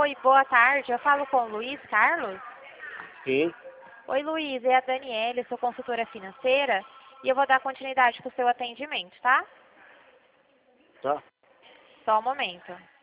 Oi, boa tarde. Eu falo com o Luiz Carlos. Sim, Oi, Luiz. É a Daniela, eu sou consultora financeira e eu vou dar continuidade para o seu atendimento, tá? tá. Só um momento.